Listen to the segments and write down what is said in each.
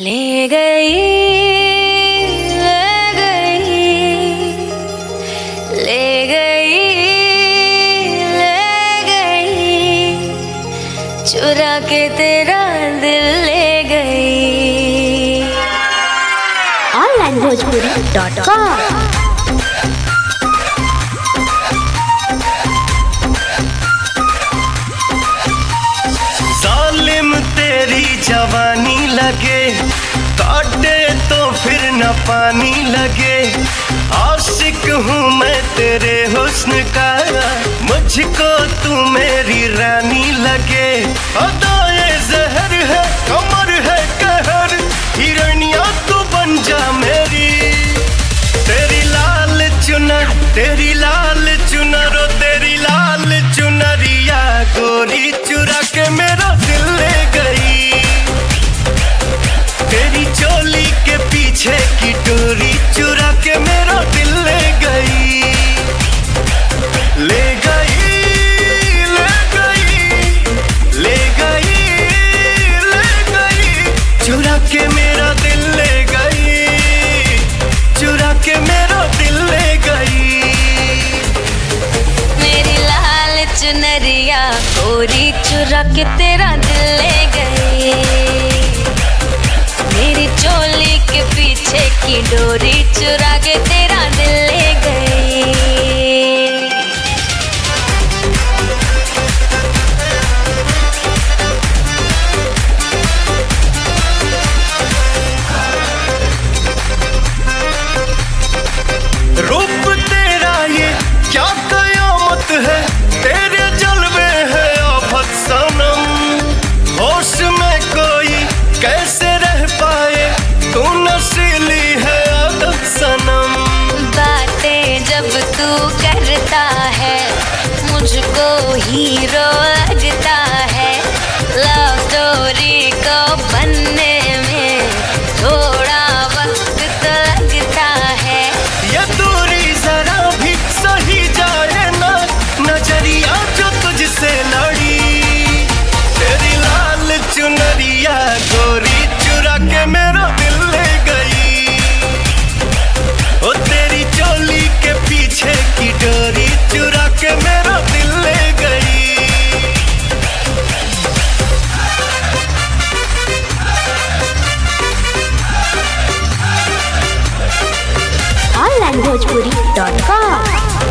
ले गई, ले गई, ले गई, ले गई, चुरा के तेरा दिल ले गई। onlinebhojpuri.com। तेरी जवानी लगे काटे तो फिर न पानी लगे। आशिक हूँ मैं तेरे हुस्न का, मुझको तू मेरी रानी लगे। अदाए जहर है कमर है कहर, हिरनिया तू बन जा मेरी। तेरी लाल चुनर, तेरी लाल चुनर, ओ तेरी लाल चुनरिया गोरी चुरा के मेरा दिल ले गई। तेरी चोली के पीछे की डोरी चुरा के मेरा दिल ले गई। ले गई, ले गई, ले गई, ले गई, चुरा के मेरा दिल ले गई, चुरा के मेरा दिल ले गई। मेरी लाल चुनरिया गोरी चुरा के तेरा दिल ले गई। मेरी चोली के पीछे की डोरी चुरा के तेरा दिल ले गई। रूप तेरा ये क्या कयामत है, तेरे जलवे है आफत सनम। होश में कोई कैसे रह पाए, तू नशीली है आदत सनम। बातें जब तू करता है मुझको हीरो लगता है। लव स्टोरी को बनने में थोड़ा वक्त तो लगता है। ये दूरी जरा भी सही जाए ना, नजरिया जो तुझसे लड़ी। तेरी लाल चुनरिया गोरी चुरा के मेरा दिल ले गई। ओ तेरी चोली के पीछे की डोरी चुरा के मेरा दिल ले गई। onlinebhojpuri.com।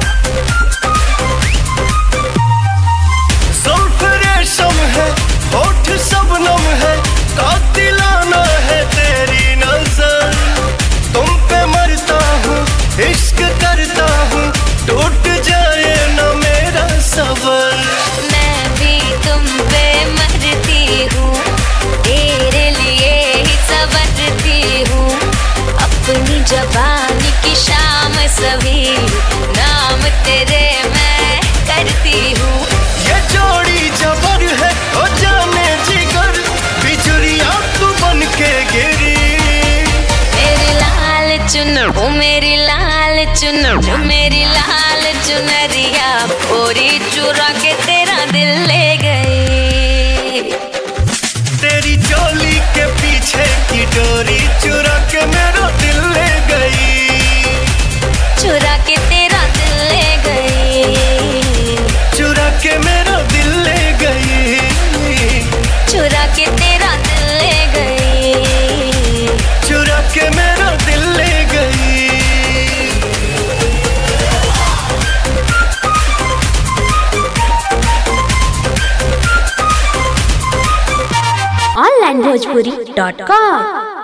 जुल्फ रेशम है होठ शबनम है, कातिलाना है तेरी नजर। तुम पे मरता हूँ इश्क करता हूँ, टूट जाए न मेरा सबर। मैं भी तुम पे मरती हूँ, तेरे लिए ही संवरती हूँ। अपनी जबानी की शाम सभी नाम तेरे मैं करती हूँ। ये जोड़ी जबर है ओ जाने जिगर, बिजुरिया तू बन के गिरी। मेरी लाल चुनर, ओ मेरी लाल चुनर, ओ मेरी लाल चुनरिया गोरी चुरा के तेरा दिल ले गई। तेरी चोली के पीछे की डोरी चुरा के मेरा दिल ले गई। चुरा के तेरा दिल ले गई, चुरा के मेरा दिल ले गई, चुरा के तेरा दिल ले गई, चुरा के मेरा दिल ले गई। onlinebhojpuri.com।